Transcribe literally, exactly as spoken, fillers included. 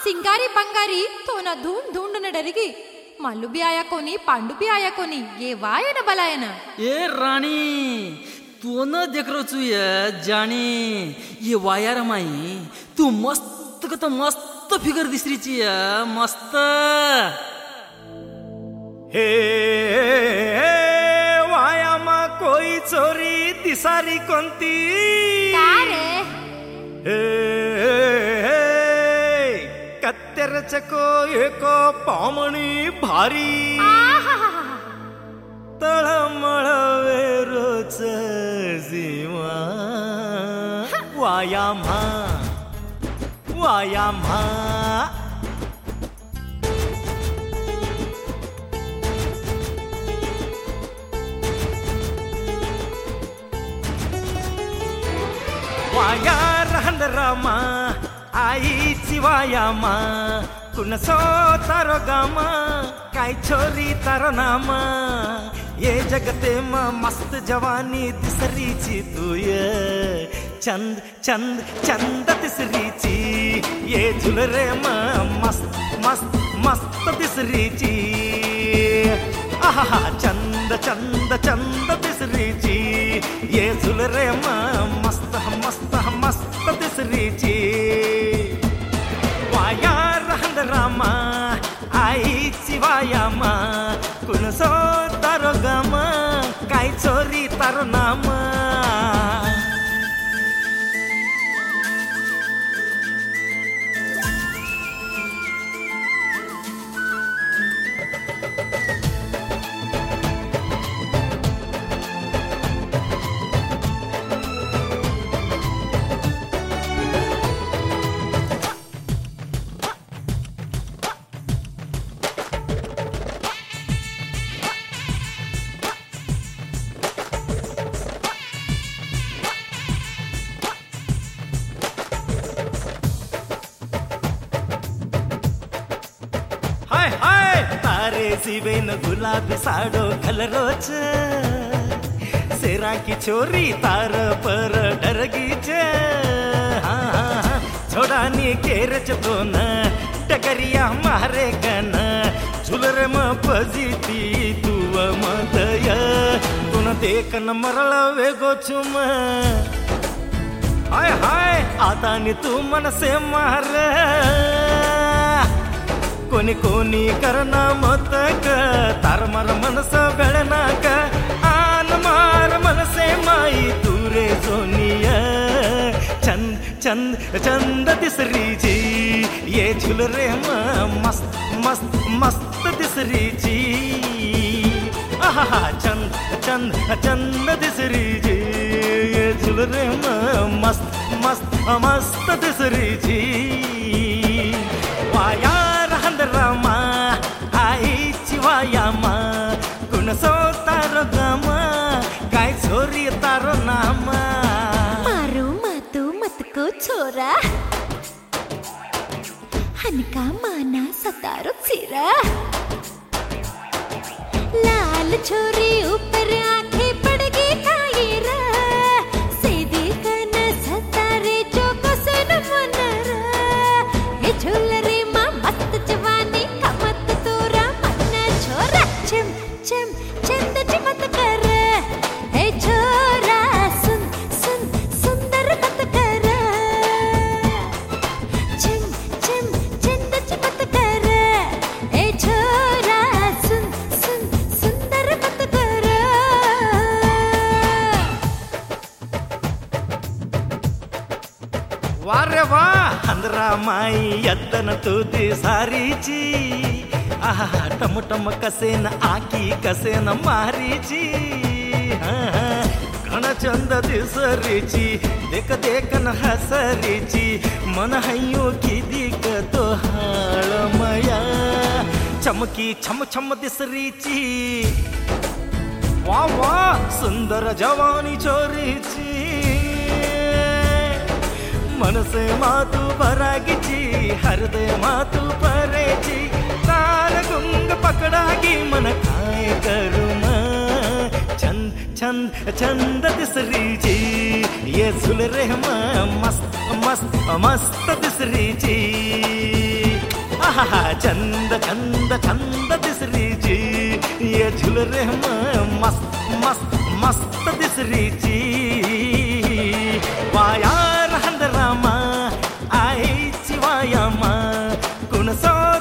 सिंगारी बंगारी तो ना धूम ढूंढ न डरेगी मालू भी आया कोनी पांडू भी आया कोनी ये वाय न बलाय ना ए राणी तू न देख रो चु ये जानी ये वायर माई तू मस्त का तो मस्त फिगर दिसरी ची मस्त हे वायामा कोई चोरी दिसारी कोणती का रे हे कत्तेर चको एको पामणी भारी तळमळ वेरोच जीवा वायामा वायामा वाया रहंदरामा आईची वायामा कुणसो तारो गामा काय छोरी तारो नामा ये जगते मा मस्त जवानी दिसरीची तू ये चंद चंद चंद दिसरीची ये झुलरे मा मस्त मस्त मस्त दिसरीची आहा चंद चंद चंद दिसरीची ये झुलरे मा मस्त मस्त मस्त दिसरीची वाया रहंदरामा आईची वायामा कुणसो तारो गामा काय चोरी तारो नामा हाय हाय तारे जीवेन गुलाबी साडो कलरोच सेरा की छोरी तार पर डरगीच हाँ हाँ छोडानी केरच दोन टकरिया मारे कन झुलरे म पजिती तू मदय तुन देखन मरळ वेगो चुम हाय हाय आता नी तू मनसे मार कोणी कोणी करना मतक तार मार मनस बेळनाक आन मार मनसे माई तुरे सोनिय चंद चंद चंद दिसरीची ये झुलरे मस्त मस्त मस्त दिसरीची आहा चंद चंद चंद दिसरीची ये झुलरे मस्त मस्त मस्त दिसरीची वाया रहंदरामा आईची वायामा कुणसो तारो गामा काय छोरी तारो नामा मारू मातू मतको छोरा हनका माना सतारो सिरा लाल छोरी ऊपर आंखें पड़गी खाईरा सीधी कन सतारे जो कोसन मनरा ये झुलरे जवानी कमत तोरा मन छोरा चिम चिम चंद चिमत कर हे छोरा सुन सुन सुंदर मत कर चिम चिम चंद चिमत कर हे छोरा सुन सुन सुंदर मत कर वारे वा हंदरा माई यद्दन तुदी सारीची आहा टम टम कसेन आकी कसेन मारीची घण चंद दिसरीची देख देखन हसरीची मन हय्यो की दिक तो हाळमया चमकी छम छम दिसरीची वा वा सुंदर जवानी छोरीची मनसे मातू परागीची हृदय मातू परेची तार गुंग पकडागी मन काय करू चंद चंद चंद दिसरीची ये झुलरे मस्त मस्त मस्त दिसरीची आहा चंद चंद चंद दिसरीची ये झुलरे मस्त मस्त मस्त दिसरीची वायार हंदरामा आईची वायामा कुण सो